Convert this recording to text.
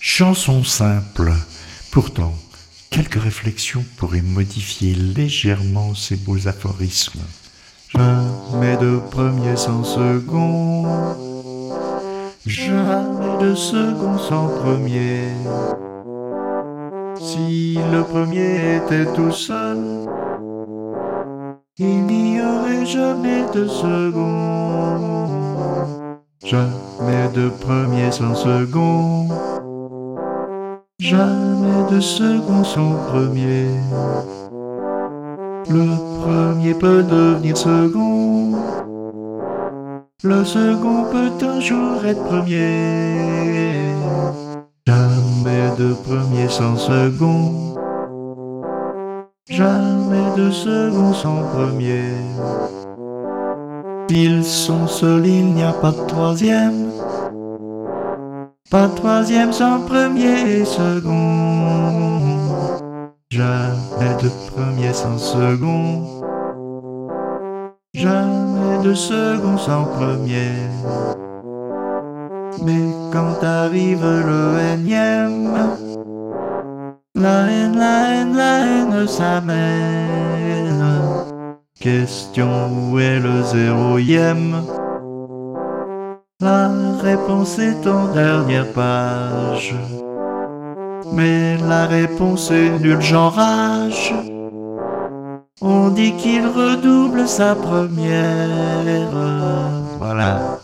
Chanson simple. Pourtant, quelques réflexions pourraient modifier légèrement ces beaux aphorismes. Jamais de premier sans second, jamais de second sans premier. Si le premier était tout seul, il n'y aurait jamais de second. Jamais de premier sans second, jamais de second sans premier. Le premier peut devenir second, le second peut un jour être premier. Jamais de premier sans second, jamais de second sans premier. S'ils sont seuls, il n'y a pas de troisième, pas de troisième sans premier et second. Jamais de premier sans second, jamais de second sans premier. Mais quand arrive le énième, la haine s'amène. Question, où est le zéroième? La réponse est en dernière page. Mais la réponse est nulle, j'enrage. On dit qu'il redouble sa première. Voilà.